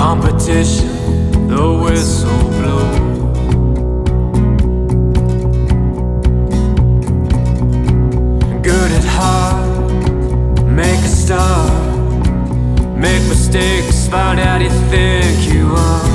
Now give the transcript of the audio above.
competition, the whistle blew. Good at heart, make a start. Make mistakes, find out you think you are.